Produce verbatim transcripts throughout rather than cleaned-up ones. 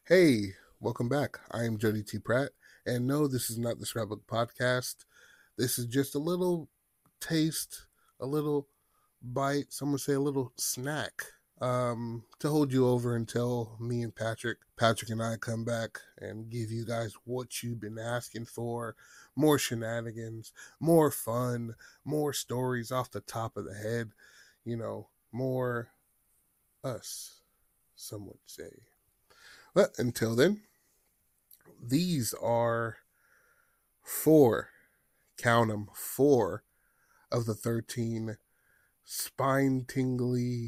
Hey, welcome back. I am Jody T. Pratt, and no, this is not the Scrapbook Podcast. This is just a little taste, a little bite, some would say a little snack, um, to hold you over until me and Patrick, Patrick and I come back and give you guys what you've been asking for. More shenanigans, more fun, more stories off the top of the head, you know, more us, some would say. But until then, these are four, count them, four of the thirteen spine tingly,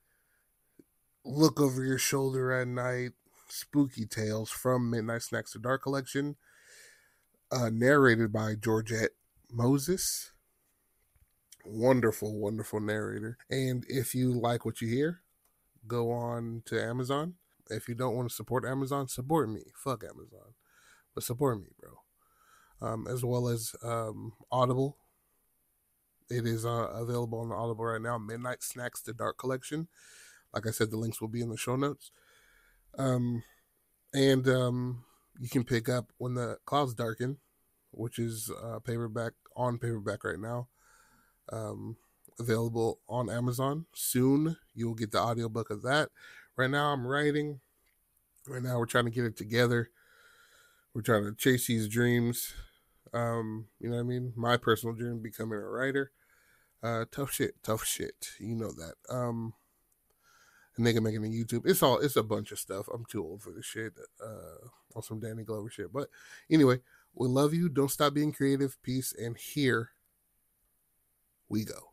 look over your shoulder at night, spooky tales from Midnight Snacks to Dark collection, uh, narrated by Georgette Moses. Wonderful, wonderful narrator. And if you like what you hear, go on to Amazon. If you don't want to support Amazon, support me. Fuck Amazon. But support me, bro. Um, as well as um, Audible. It is uh, available on Audible right now. Midnight Snacks to Dark collection. Like I said, the links will be in the show notes. Um, and um, you can pick up When the Clouds Darken, which is uh, paperback on paperback right now. Um, available on Amazon. Soon you'll get the audiobook of that. Right now I'm writing. Right now we're trying to get it together. We're trying to chase these dreams. Um, you know what I mean? My personal dream, becoming a writer. Uh, tough shit, tough shit. You know that. Um, a nigga making a YouTube. It's all, it's a bunch of stuff. I'm too old for this shit. Uh, on some Danny Glover shit. But anyway, we love you. Don't stop being creative. Peace. And here we go.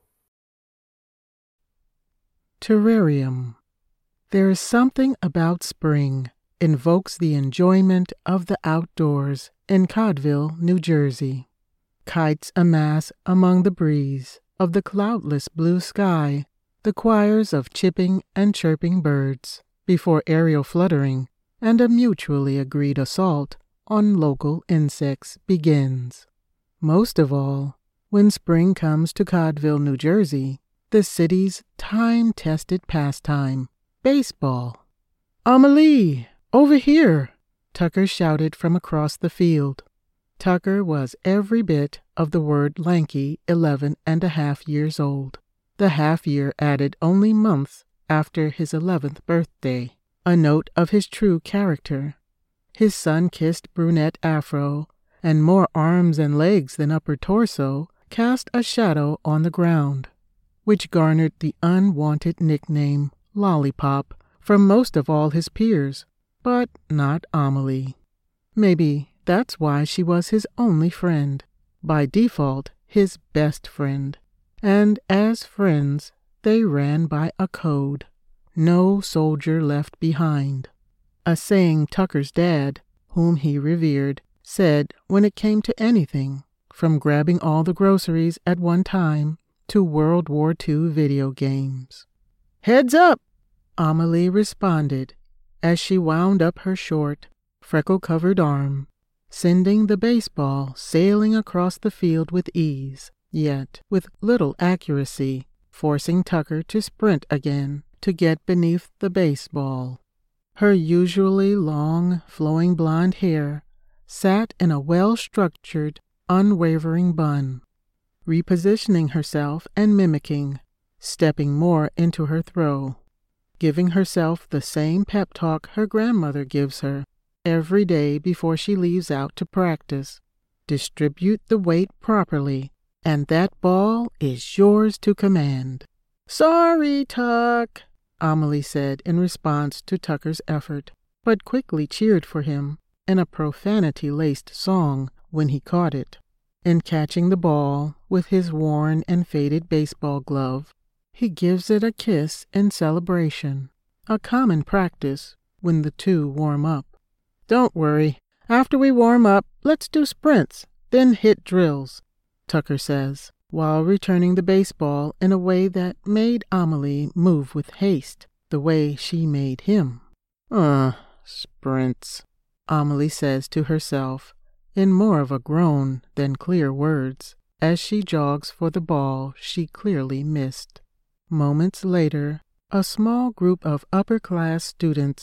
Terrarium. There is something about spring invokes the enjoyment of the outdoors in Codville, New Jersey. Kites amass among the breeze of the cloudless blue sky, the choirs of chipping and chirping birds before aerial fluttering and a mutually agreed assault on local insects begins. Most of all, when spring comes to Codville, New Jersey, the city's time-tested pastime, baseball. "Amelie, over here!" Tucker shouted from across the field. Tucker was every bit of the word lanky eleven and a half years old. The half year added only months after his eleventh birthday, a note of his true character. His sun-kissed brunette afro, and more arms and legs than upper torso, cast a shadow on the ground, which garnered the unwanted nickname Lollipop from most of all his peers, but not Amelie. Maybe that's why she was his only friend, by default his best friend. And as friends, they ran by a code: no soldier left behind. A saying Tucker's dad, whom he revered, said when it came to anything, from grabbing all the groceries at one time to World War Two video games. "Heads up!" Amelie responded as she wound up her short, freckle-covered arm, sending the baseball sailing across the field with ease, yet with little accuracy, forcing Tucker to sprint again to get beneath the baseball. Her usually long, flowing blonde hair sat in a well-structured, unwavering bun. Repositioning herself and mimicking, stepping more into her throw, giving herself the same pep talk her grandmother gives her every day before she leaves out to practice. Distribute the weight properly, and that ball is yours to command. "Sorry, Tuck," Amelie said in response to Tucker's effort, but quickly cheered for him in a profanity-laced song when he caught it. In catching the ball with his worn and faded baseball glove, he gives it a kiss in celebration, a common practice when the two warm up. "Don't worry. After we warm up, let's do sprints, then hit drills," Tucker says, while returning the baseball in a way that made Amelie move with haste, the way she made him. "Uh, sprints," Amelie says to herself, in more of a groan than clear words, as she jogs for the ball she clearly missed. Moments later, a small group of upper-class students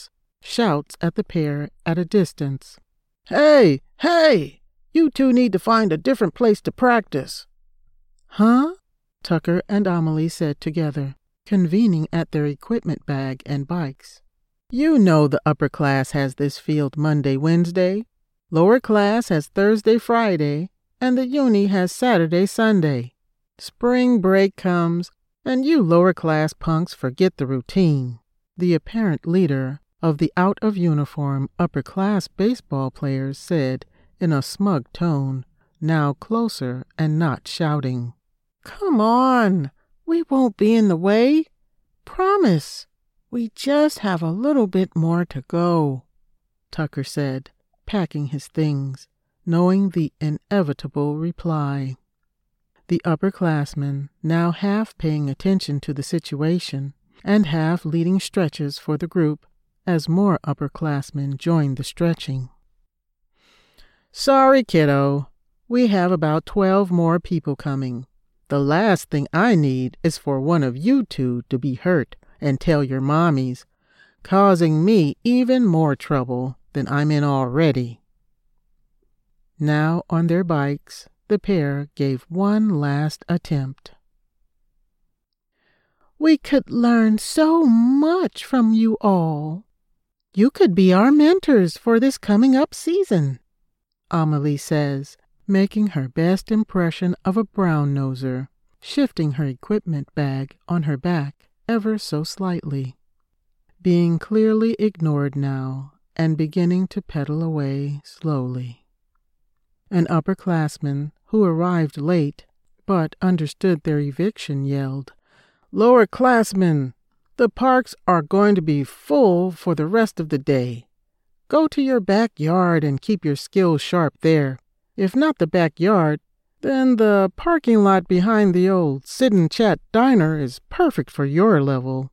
shouts at the pair at a distance. "Hey, hey! You two need to find a different place to practice." "Huh?" Tucker and Amelie said together, convening at their equipment bag and bikes. "You know the upper class has this field Monday, Wednesday. Lower class has Thursday, Friday, and the uni has Saturday, Sunday. Spring break comes, and you lower class punks forget the routine." The apparent leader of the out-of-uniform upper-class baseball players said in a smug tone, now closer and not shouting. "Come on, we won't be in the way. Promise, we just have a little bit more to go," Tucker said, packing his things, knowing the inevitable reply. The upperclassmen, now half paying attention to the situation and half leading stretches for the group as more upperclassmen joined the stretching. "Sorry, kiddo. We have about twelve more people coming. The last thing I need is for one of you two to be hurt and tell your mommies, causing me even more trouble than I'm in already." Now on their bikes, the pair gave one last attempt. "We could learn so much from you all. You could be our mentors for this coming up season," Amelie says, making her best impression of a brown-noser, shifting her equipment bag on her back ever so slightly. Being clearly ignored now and beginning to pedal away slowly. An upperclassman who arrived late but understood their eviction yelled, "Lower classmen, the parks are going to be full for the rest of the day. Go to your backyard and keep your skills sharp there. If not the backyard, then the parking lot behind the old Sit and Chat diner is perfect for your level."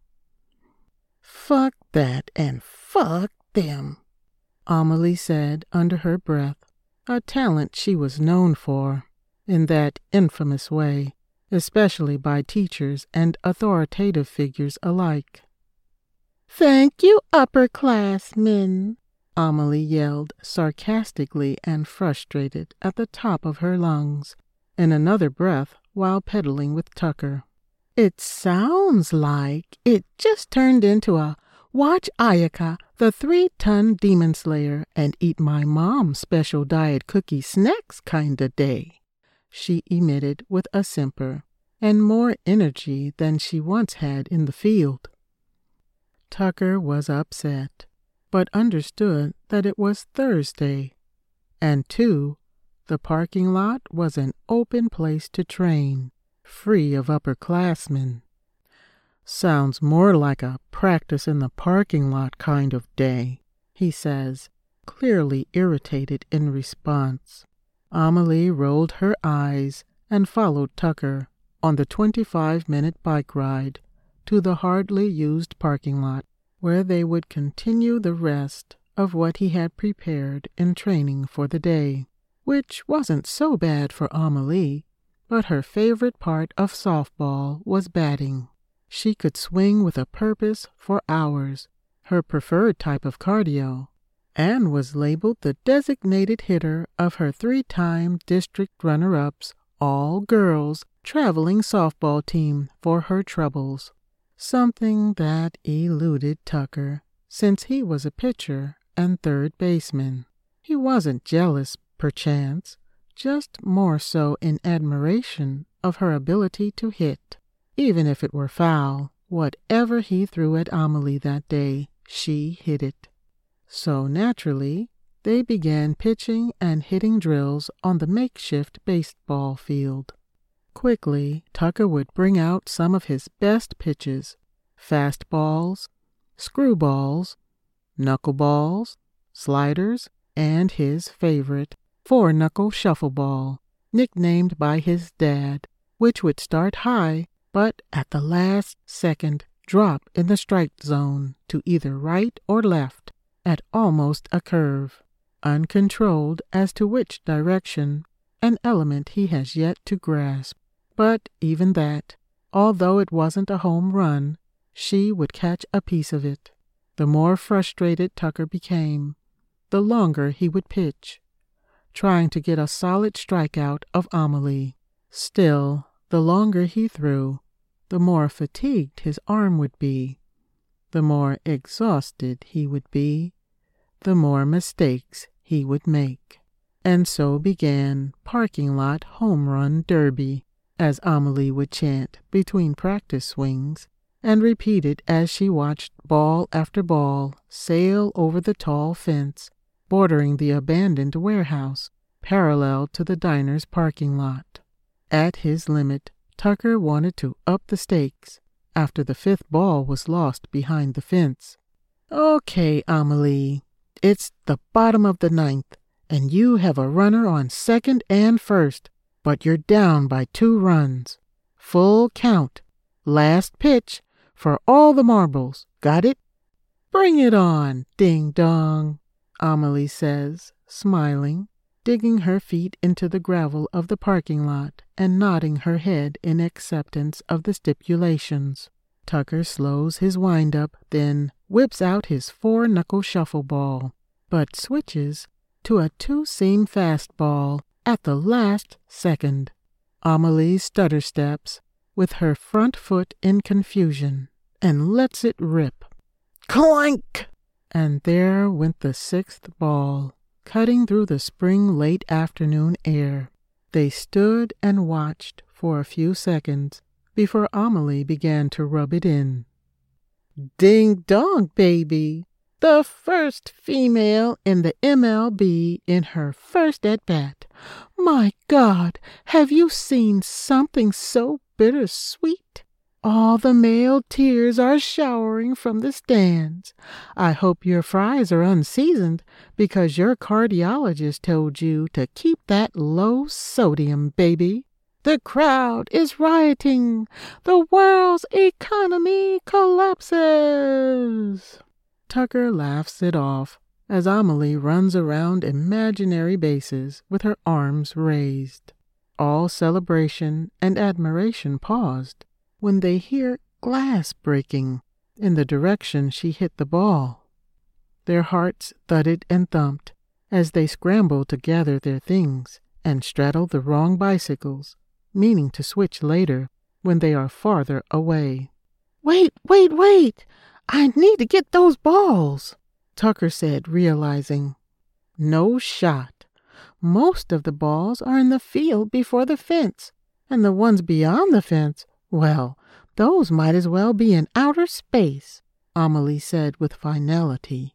"Fuck that and fuck them," Amelie said under her breath, a talent she was known for, in that infamous way, especially by teachers and authoritative figures alike. "Thank you, upperclassmen," Amelie yelled sarcastically and frustrated at the top of her lungs, in another breath while pedaling with Tucker. "It sounds like it just turned into a watch Ayaka, the three-ton demon slayer, and eat my mom's special diet cookie snacks kinda day," she emitted with a simper, and more energy than she once had in the field. Tucker was upset, but understood that it was Thursday, and too, the parking lot was an open place to train, free of upperclassmen. "Sounds more like a practice in the parking lot kind of day," he says, clearly irritated in response. Amelie rolled her eyes and followed Tucker on the twenty-five-minute bike ride to the hardly used parking lot, where they would continue the rest of what he had prepared in training for the day, which wasn't so bad for Amelie, but her favorite part of softball was batting. She could swing with a purpose for hours, her preferred type of cardio, and was labeled the designated hitter of her three-time district runner-ups, all girls, traveling softball team for her troubles. Something that eluded Tucker, since he was a pitcher and third baseman. He wasn't jealous, perchance, just more so in admiration of her ability to hit. Even if it were foul, whatever he threw at Amelie that day, she hit it. So naturally, they began pitching and hitting drills on the makeshift baseball field. Quickly, Tucker would bring out some of his best pitches, fastballs, screwballs, knuckleballs, sliders, and his favorite, four-knuckle shuffleball, nicknamed by his dad, which would start high, but at the last second drop in the strike zone to either right or left, at almost a curve, uncontrolled as to which direction, an element he has yet to grasp. But even that, although it wasn't a home run, she would catch a piece of it. The more frustrated Tucker became, the longer he would pitch, trying to get a solid strikeout of Amelie. Still, the longer he threw, the more fatigued his arm would be. The more exhausted he would be, the more mistakes he would make. And so began parking lot home run derby, as Amelie would chant between practice swings, and repeat it as she watched ball after ball sail over the tall fence bordering the abandoned warehouse, parallel to the diner's parking lot. At his limit, Tucker wanted to up the stakes after the fifth ball was lost behind the fence. "Okay, Amelie, it's the bottom of the ninth, and you have a runner on second and first, but you're down by two runs. Full count. Last pitch for all the marbles. Got it?" "Bring it on, ding-dong," Amelie says, smiling, digging her feet into the gravel of the parking lot and nodding her head in acceptance of the stipulations. Tucker slows his wind-up, then whips out his four-knuckle shuffle ball, but switches to a two-seam fastball at the last second. Amelie stutter steps with her front foot in confusion and lets it rip. Clank! And there went the sixth ball, cutting through the spring late afternoon air. They stood and watched for a few seconds before Amelie began to rub it in. "Ding-dong, baby! The first female in the M L B in her first at-bat. My God, have you seen something so bittersweet? All the male tears are showering from the stands. I hope your fries are unseasoned, because your cardiologist told you to keep that low sodium, baby. The crowd is rioting. The world's economy collapses." Tucker laughs it off as Amelie runs around imaginary bases with her arms raised. All celebration and admiration paused when they hear glass breaking in the direction she hit the ball. Their hearts thudded and thumped as they scrambled to gather their things and straddle the wrong bicycles, meaning to switch later when they are farther away. "Wait, wait, wait! I need to get those balls," Tucker said, realizing. No shot. Most of the balls are in the field before the fence, and the ones beyond the fence, well, those might as well be in outer space, Amelie said with finality.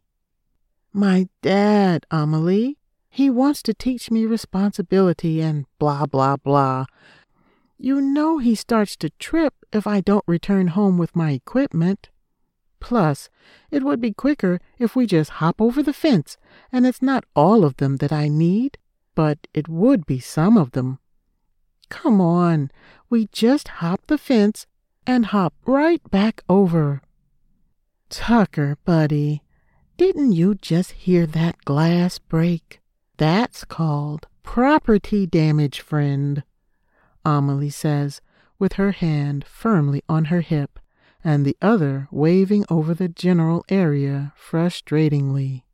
"My dad, Amelie, he wants to teach me responsibility and blah, blah, blah. You know he starts to trip if I don't return home with my equipment. Plus, it would be quicker if we just hop over the fence, and it's not all of them that I need, but it would be some of them. Come on, we just hop the fence and hop right back over." "Tucker, buddy, didn't you just hear that glass break? That's called property damage, friend," Amelie says, with her hand firmly on her hip and the other waving over the general area frustratingly.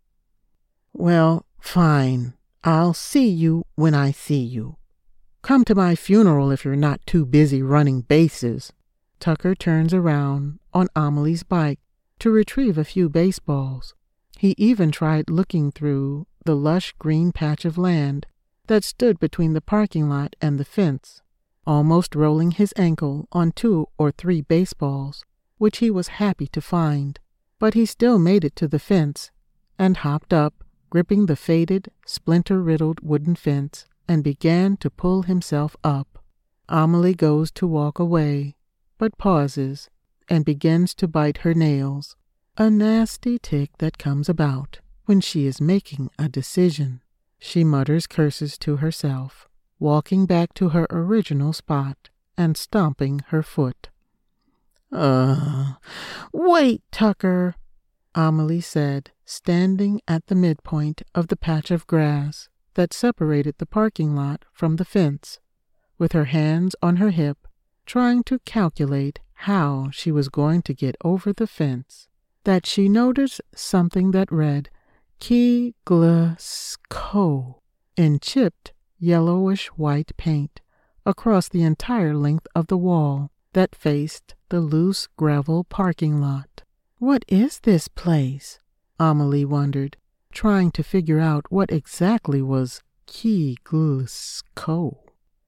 "Well, fine. I'll see you when I see you. Come to my funeral if you're not too busy running bases." Tucker turns around on Amelie's bike to retrieve a few baseballs. He even tried looking through the lush green patch of land that stood between the parking lot and the fence, almost rolling his ankle on two or three baseballs, which he was happy to find. But he still made it to the fence and hopped up, gripping the faded, splinter-riddled wooden fence, and began to pull himself up. Amelie goes to walk away, but pauses and begins to bite her nails, a nasty tic that comes about when she is making a decision. She mutters curses to herself, walking back to her original spot and stomping her foot. Uh, wait, Tucker," Amelie said, standing at the midpoint of the patch of grass that separated the parking lot from the fence, with her hands on her hip, trying to calculate how she was going to get over the fence. that she noticed something that read Key Glasgow in chipped yellowish-white paint across the entire length of the wall that faced the loose gravel parking lot. What is this place? Amelie wondered, trying to figure out what exactly was Key Glasgow.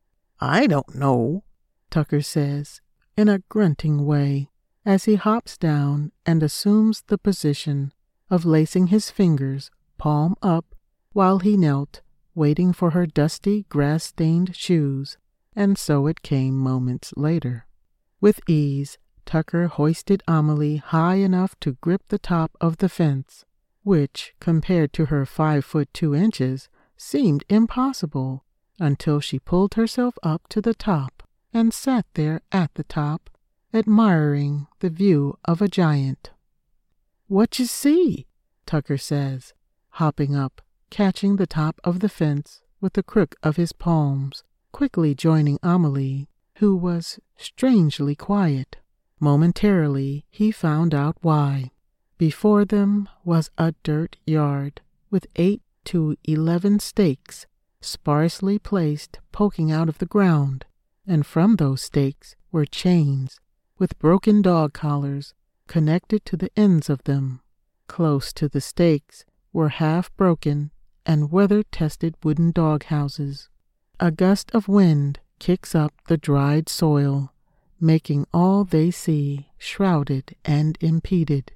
I don't know, Tucker says, in a grunting way, as he hops down and assumes the position of lacing his fingers palm up while he knelt, waiting for her dusty, grass-stained shoes, and so it came moments later. With ease, Tucker hoisted Amelie high enough to grip the top of the fence, which, compared to her five foot two inches, seemed impossible, until she pulled herself up to the top and sat there at the top, admiring the view of a giant. What you see? Tucker says, hopping up, catching the top of the fence with the crook of his palms, quickly joining Amelie, who was strangely quiet. Momentarily, he found out why. Before them was a dirt yard with eight to eleven stakes sparsely placed poking out of the ground, and from those stakes were chains with broken dog collars connected to the ends of them. Close to the stakes were half-broken and weather-tested wooden dog houses. A gust of wind kicks up the dried soil, making all they see shrouded and impeded.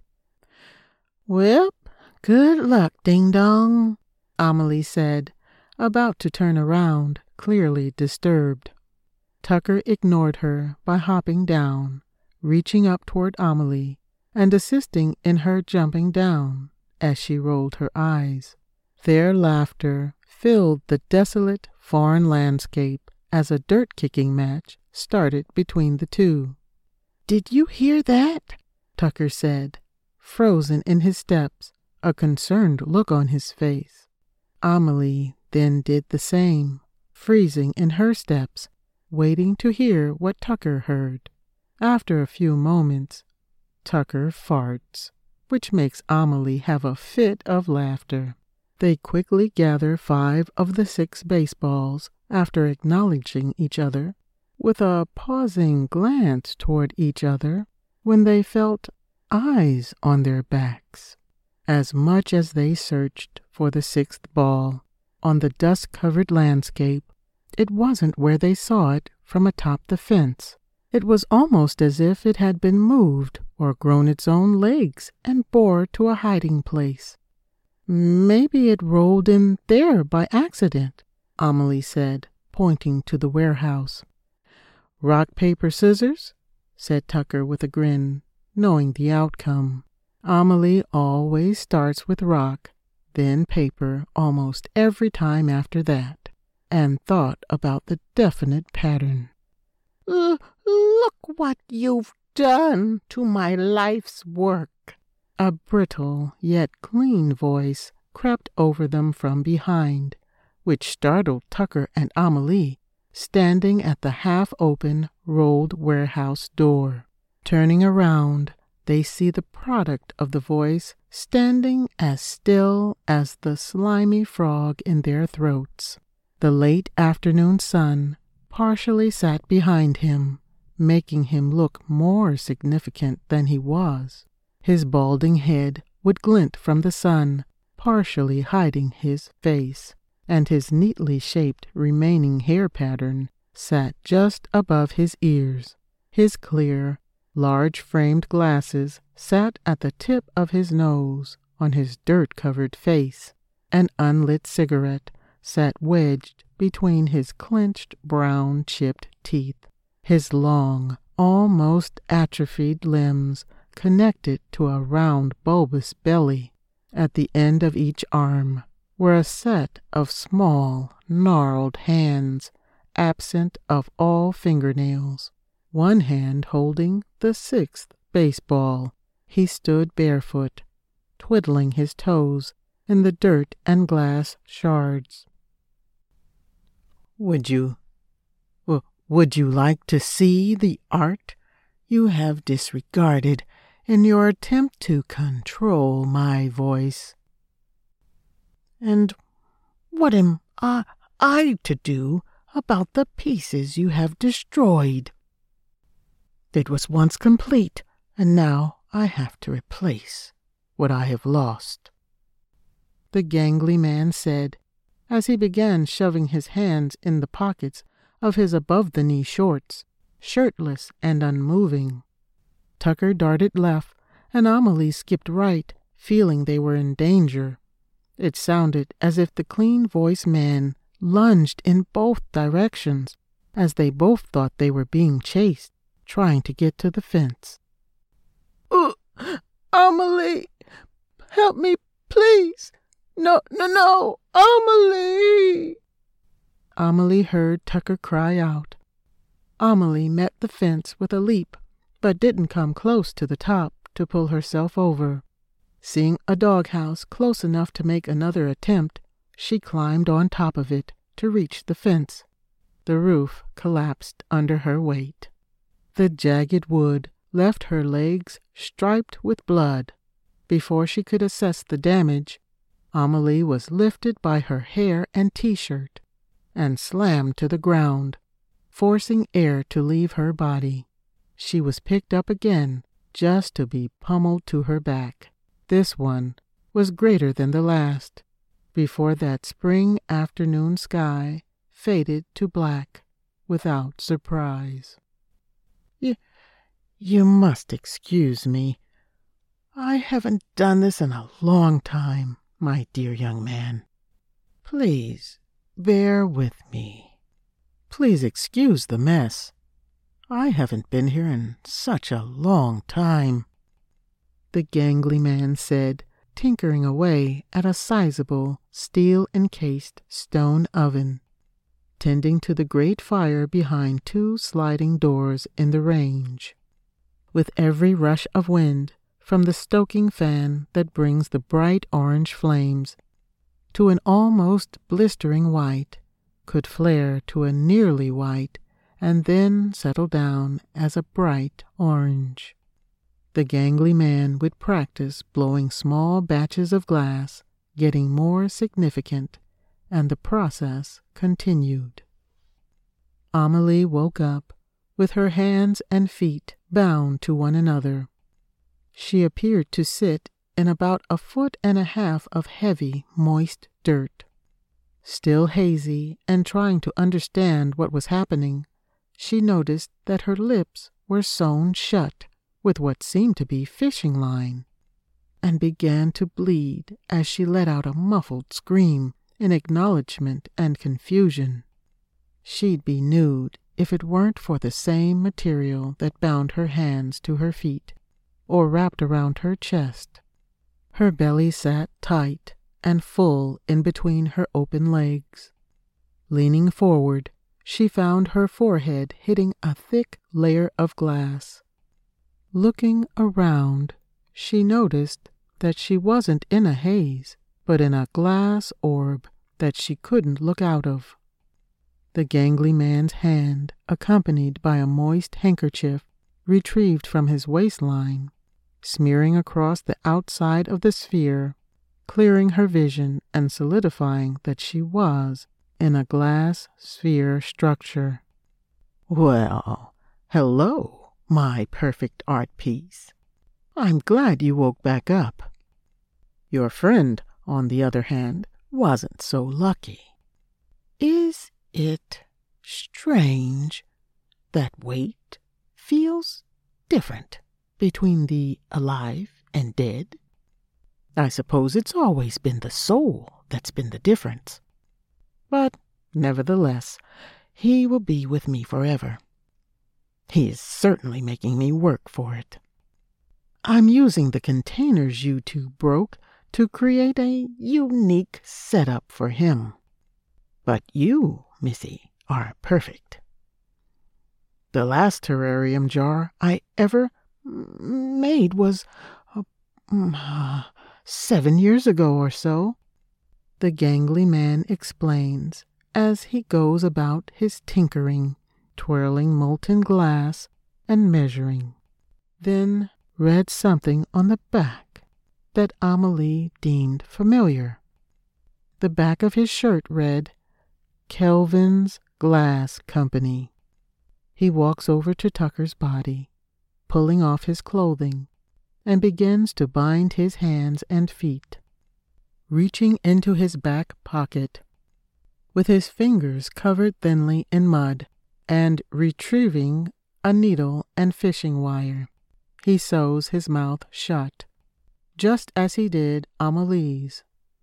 Well, good luck, ding-dong, Amelie said, about to turn around, clearly disturbed. Tucker ignored her by hopping down, reaching up toward Amelie, and assisting in her jumping down as she rolled her eyes. Their laughter filled the desolate foreign landscape as a dirt-kicking match started between the two. Did you hear that? Tucker said, frozen in his steps, a concerned look on his face. Amelie then did the same, freezing in her steps, waiting to hear what Tucker heard. After a few moments, Tucker farts, which makes Amelie have a fit of laughter. They quickly gather five of the six baseballs after acknowledging each other, with a pausing glance toward each other when they felt eyes on their backs. As much as they searched for the sixth ball on the dust-covered landscape, it wasn't where they saw it from atop the fence. It was almost as if it had been moved or grown its own legs and bore to a hiding place. Maybe it rolled in there by accident, Amelie said, pointing to the warehouse. Rock, paper, scissors, said Tucker with a grin, knowing the outcome. Amelie always starts with rock, then paper almost every time after that, and thought about the definite pattern. Uh, look what you've done to my life's work. A brittle yet clean voice crept over them from behind, which startled Tucker and Amelie, standing at the half-open, rolled warehouse door. Turning around, they see the product of the voice standing as still as the slimy frog in their throats. The late afternoon sun partially sat behind him, making him look more significant than he was. His balding head would glint from the sun, partially hiding his face, and his neatly shaped remaining hair pattern sat just above his ears. His clear, large-framed glasses sat at the tip of his nose on his dirt-covered face. An unlit cigarette sat wedged between his clenched brown chipped teeth. His long, almost atrophied limbs connected to a round bulbous belly. At the end of each arm were a set of small, gnarled hands, absent of all fingernails. One hand holding the sixth baseball, he stood barefoot, twiddling his toes in the dirt and glass shards. Would you, w- would you like to see the art you have disregarded in your attempt to control my voice. And what am I, I to do about the pieces you have destroyed? It was once complete, and now I have to replace what I have lost," the gangly man said, as he began shoving his hands in the pockets of his above-the-knee shorts, shirtless and unmoving. Tucker darted left, and Amelie skipped right, feeling they were in danger. It sounded as if the clean-voiced man lunged in both directions, as they both thought they were being chased, trying to get to the fence. "Uh, Amelie, help me, please. No, no, no, Amelie!" Amelie heard Tucker cry out. Amelie met the fence with a leap, but didn't come close to the top to pull herself over. Seeing a doghouse close enough to make another attempt, she climbed on top of it to reach the fence. The roof collapsed under her weight. The jagged wood left her legs striped with blood. Before she could assess the damage, Amelie was lifted by her hair and T-shirt and slammed to the ground, forcing air to leave her body. She was picked up again just to be pummeled to her back. This one was greater than the last, before that spring afternoon sky faded to black without surprise. You, you must excuse me. I haven't done this in a long time, my dear young man. Please bear with me. Please excuse the mess. I haven't been here in such a long time," the gangly man said, tinkering away at a sizable, steel-encased stone oven, tending to the great fire behind two sliding doors in the range. With every rush of wind from the stoking fan that brings the bright orange flames to an almost blistering white, could flare to a nearly white, and then settle down as a bright orange. The gangly man would practice blowing small batches of glass, getting more significant, and the process continued. Amelie woke up with her hands and feet bound to one another. She appeared to sit in about a foot and a half of heavy, moist dirt. Still hazy and trying to understand what was happening, she noticed that her lips were sewn shut with what seemed to be fishing line, and began to bleed as she let out a muffled scream in acknowledgment and confusion. She'd be nude if it weren't for the same material that bound her hands to her feet or wrapped around her chest. Her belly sat tight and full in between her open legs. Leaning forward, she found her forehead hitting a thick layer of glass. Looking around, she noticed that she wasn't in a haze, but in a glass orb that she couldn't look out of. The gangly man's hand, accompanied by a moist handkerchief retrieved from his waistline, smearing across the outside of the sphere, clearing her vision and solidifying that she was in a glass sphere structure. "Well, hello, my perfect art piece. I'm glad you woke back up. Your friend, on the other hand, wasn't so lucky. Is it strange that weight feels different between the alive and dead? I suppose it's always been the soul that's been the difference. But nevertheless, he will be with me forever. He is certainly making me work for it. I'm using the containers you two broke to create a unique setup for him. But you, Missy, are perfect. The last terrarium jar I ever made was uh, uh, seven years ago or so," the gangly man explains as he goes about his tinkering, twirling molten glass and measuring. Then, read something on the back that Amelie deemed familiar. The back of his shirt read, Kelvin's Glass Company. He walks over to Tucker's body, pulling off his clothing, and begins to bind his hands and feet. Reaching into his back pocket, with his fingers covered thinly in mud, and retrieving a needle and fishing wire, he sews his mouth shut, just as he did Amelie's.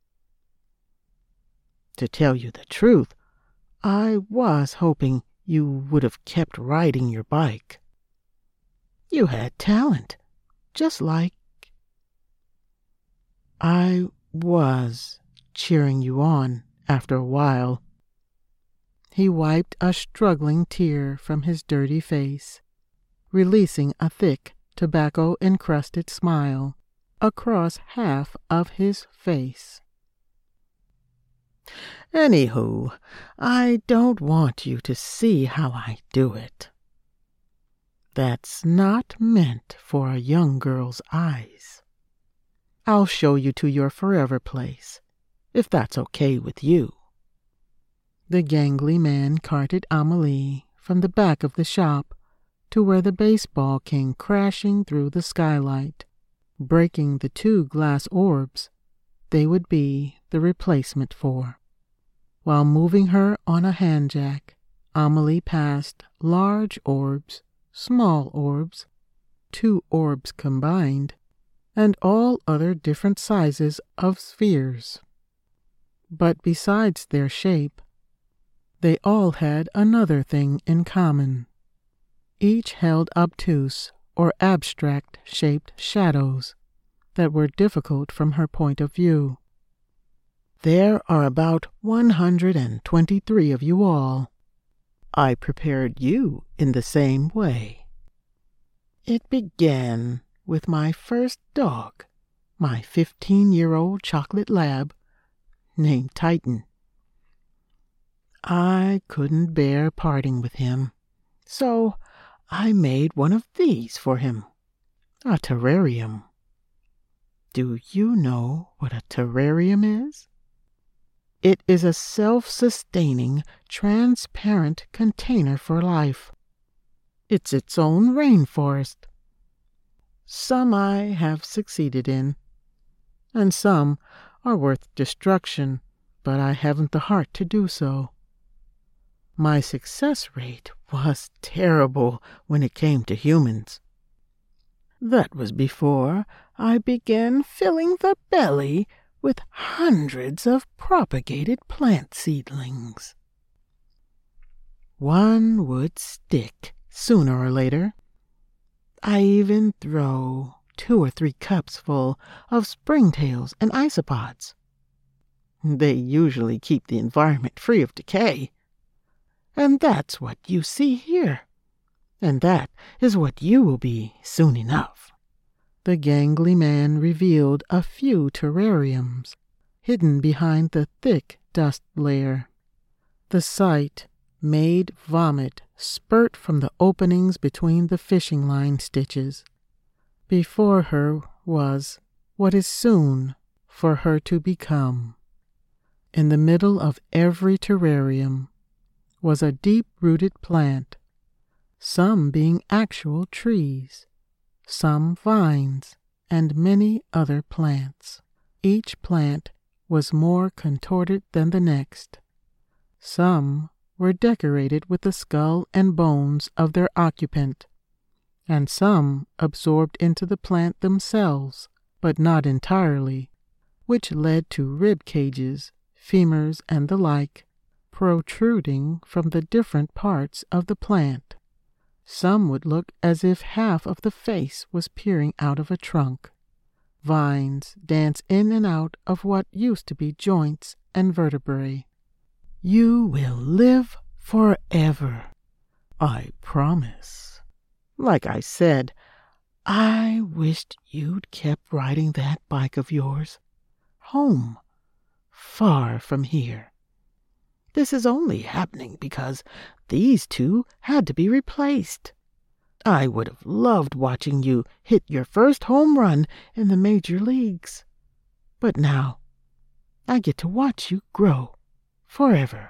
To tell you the truth, I was hoping you would have kept riding your bike. You had talent, just like... I was cheering you on after a while. He wiped a struggling tear from his dirty face, releasing a thick, tobacco-encrusted smile across half of his face. Anywho, I don't want you to see how I do it. That's not meant for a young girl's eyes. I'll show you to your forever place, if that's okay with you. The gangly man carted Amelie from the back of the shop to where the baseball came crashing through the skylight, breaking the two glass orbs they would be the replacement for. While moving her on a hand jack, Amelie passed large orbs, small orbs, two orbs combined, and all other different sizes of spheres. But besides their shape, they all had another thing in common. Each held obtuse or abstract-shaped shadows that were difficult from her point of view. There are about one hundred and twenty-three of you all. I prepared you in the same way. It began with my first dog, my fifteen-year-old chocolate lab, named Titan. I couldn't bear parting with him, so I made one of these for him, a terrarium. Do you know what a terrarium is? It is a self-sustaining, transparent container for life. It's its own rainforest. Some I have succeeded in, and some are worth destruction, but I haven't the heart to do so. My success rate was terrible when it came to humans. That was before I began filling the belly with hundreds of propagated plant seedlings. One would stick sooner or later. I even throw two or three cups full of springtails and isopods. They usually keep the environment free of decay. And that's what you see here. And that is what you will be soon enough. The gangly man revealed a few terrariums, hidden behind the thick dust layer. The sight made vomit spurt from the openings between the fishing line stitches. Before her was what is soon for her to become. In the middle of every terrarium was a deep-rooted plant, some being actual trees, some vines, and many other plants. Each plant was more contorted than the next. Some were decorated with the skull and bones of their occupant, and some absorbed into the plant themselves, but not entirely, which led to rib cages, femurs, and the like, protruding from the different parts of the plant. Some would look as if half of the face was peering out of a trunk. Vines dance in and out of what used to be joints and vertebrae. You will live forever, I promise. Like I said, I wished you'd kept riding that bike of yours. Home, far from here. This is only happening because these two had to be replaced. I would have loved watching you hit your first home run in the major leagues. But now, I get to watch you grow forever.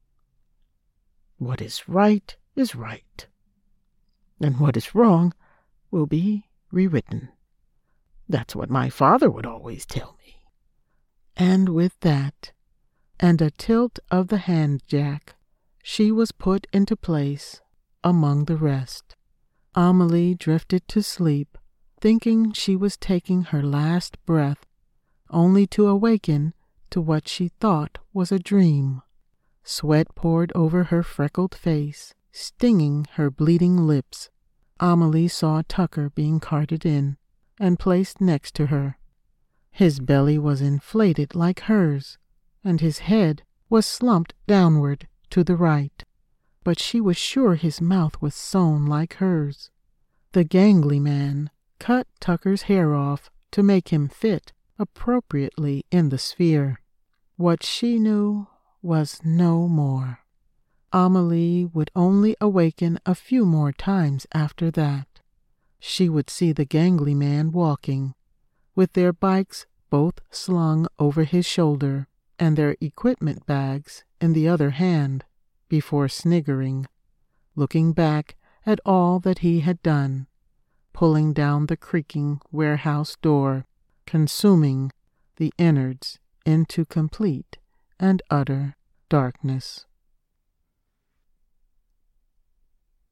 What is right is right, and what is wrong will be rewritten. That's what my father would always tell me. And with that, and a tilt of the hand jack, she was put into place among the rest. Amelie drifted to sleep, thinking she was taking her last breath, only to awaken to what she thought was a dream. Sweat poured over her freckled face, stinging her bleeding lips. Amelie saw Tucker being carted in and placed next to her. His belly was inflated like hers, and his head was slumped downward to the right, but she was sure his mouth was sewn like hers. The gangly man cut Tucker's hair off to make him fit appropriately in the sphere. What she knew was no more. Amelie would only awaken a few more times after that. She would see the gangly man walking, with their bikes both slung over his shoulder and their equipment bags in the other hand, before sniggering, looking back at all that he had done, pulling down the creaking warehouse door, consuming the innards into complete and utter darkness.